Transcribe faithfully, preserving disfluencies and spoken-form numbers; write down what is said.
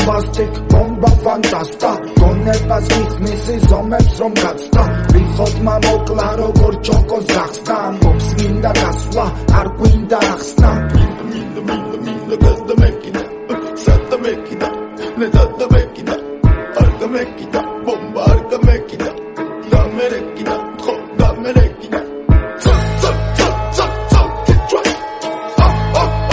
bombastic, bomba fantasta გონებას გიხმისი ზომებს რომ გაცდა ვიხოდმა მოკლა როგორ ჩოკოს გახსნა ამბობს მინდა გასვლა არ გვინდა ახსნა მინდა მინდა მინდა გასდა მეკიდა სადა მეკიდა ნედა მეკიდა არგა მეკიდა bomba არგა მეკიდა დამერეკიდა ხო დამერეკიდა